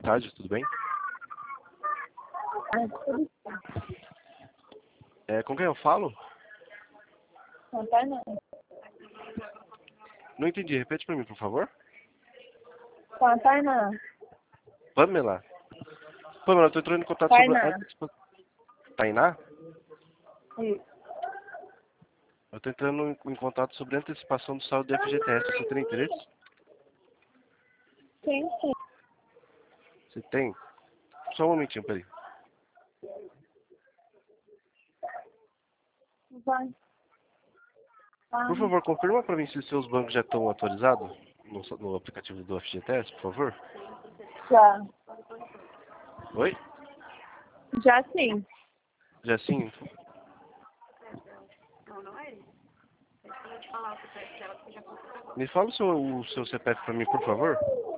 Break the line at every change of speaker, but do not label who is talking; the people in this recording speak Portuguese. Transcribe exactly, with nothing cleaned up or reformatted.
tarde, tudo bem?
Ah, tudo
É, com quem eu falo?
não tá não.
Não entendi, repete pra mim, por favor.
Com a Tainá.
Pamela? Pamela, eu tô entrando em contato sobre a
Tainá.
antecipação. Tainá?
Isso.
Eu tô entrando em em contato sobre a antecipação do saldo do F G T S. Você tem interesse?
Sim, sim.
Você tem? Só um momentinho, peraí.
Vai. Ah,
Por favor, confirma pra mim se os seus bancos já estão atualizados no, no aplicativo do F G T S, por favor.
já.
Oi?
Já sim.
Já sim? Me fala o seu, o seu C P F pra mim, por favor.